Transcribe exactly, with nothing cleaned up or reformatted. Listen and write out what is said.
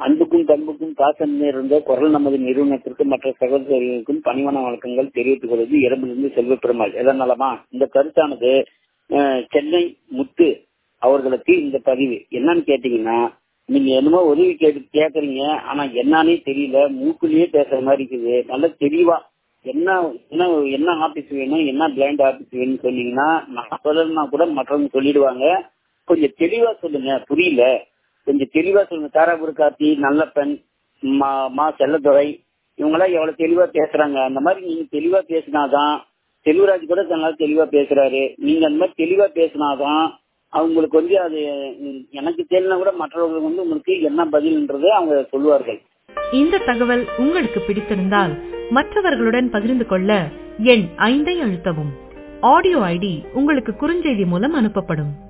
அன்புக்கும் பண்புக்கும் பாசம் இருந்த குரல் நமது நிறுவனத்திற்கு மற்ற சகோதரர்களுக்கும் பணிவான வழக்கங்கள் தெரிவித்துக் கொள்வது இரம்பிலிருந்து செல்வ பெருமாள். எதனாலமா இந்த கருத்தானது சென்னை முத்து அவர்களுக்கு இந்த பதிவு என்னன்னு கேட்டீங்கன்னா, நீங்க என்னமோ உதவி கேட்டு கேக்குறீங்க, ஆனா என்னன்னே தெரியல, மூக்குலயே பேசுற மாதிரி இருக்குது. நல்ல தெளிவா என்ன என்ன என்ன ஆபீஸ் வேணும், என்ன பிளைண்ட் ஆபீஸ் வேணும்னு சொன்னீங்கன்னா நான் சொல்லணும்னா கூட மற்றவங்க சொல்லிடுவாங்க. கொஞ்சம் தெளிவா சொல்லுங்க, புரியல, கொஞ்சம் தெளிவா சொல்லுங்க. தாராபுர கார்த்தி, நல்லப்பன், மா மா செல்லதுரை இவங்கெல்லாம் எவ்வளவு தெளிவா பேசுறாங்க. அந்த மாதிரி நீங்க தெளிவா பேசினாதான், செல்வராஜ் கூட நல்லா தெளிவா பேசுறாரு. நீங்க அந்த மாதிரி தெளிவா பேசினாதான் அவங்களுக்கு வந்து அது எனக்கு தெரியல கூட மற்றவர்களுக்கு வந்து உங்களுக்கு என்ன பதில்ன்றது அவங்க சொல்லுவார்கள். இந்த தகவல் உங்களுக்கு பிடித்திருந்தால் மற்றவர்களுடன் பகிர்ந்து கொள்ள எண் ஐந்தை அழுத்தவும். ஆடியோ ஐடி உங்களுக்கு குறுஞ்செய்தி மூலம் அனுப்பப்படும்.